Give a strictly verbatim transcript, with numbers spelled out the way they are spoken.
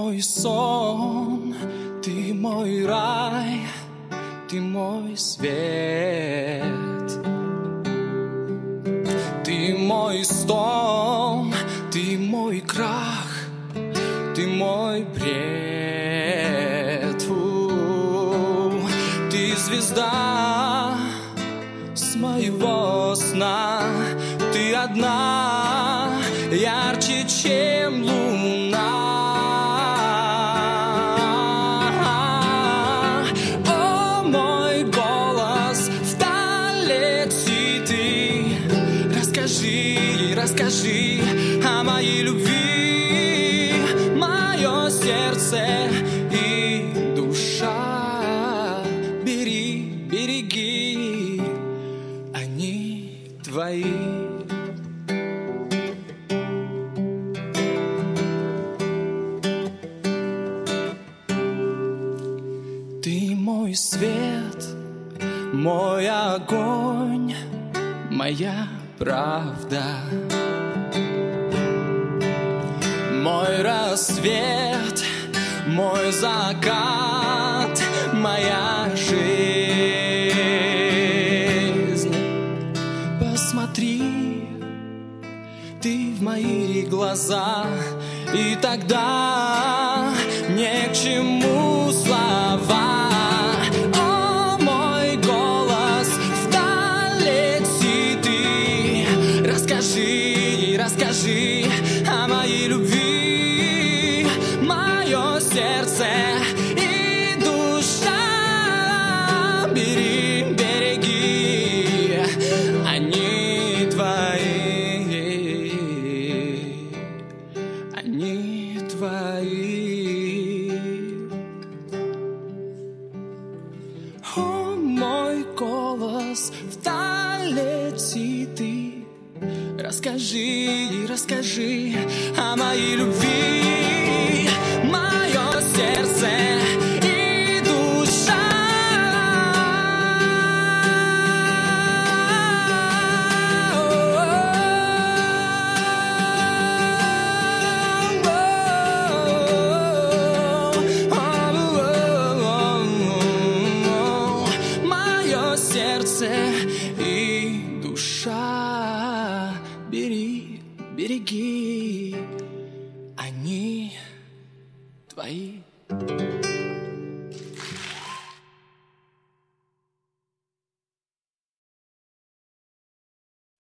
мой сон, ты мой рай, ты мой свет. Ты мой стон, ты мой крах, ты мой бред. Фу, ты звезда с моего сна, ты одна ярче, чем луна. О, мой голос вдали летит, ты расскажи, расскажи о моей любви, мое сердце и душа. Бери, береги, они твои. Ты мой свет, мой огонь, моя правда, мой рассвет, мой закат, моя жизнь. Посмотри ты в мои глаза, и тогда не к чему слова. О, мой голос вдали летит, ты расскажи, расскажи о моей любви, мое сердце и душа. Бери, береги, они твои, они твои. О, мой голос вдали летит, ты расскажи, расскажи о моей любви, мое сердце и душа. Мое сердце и душа. Бери, береги.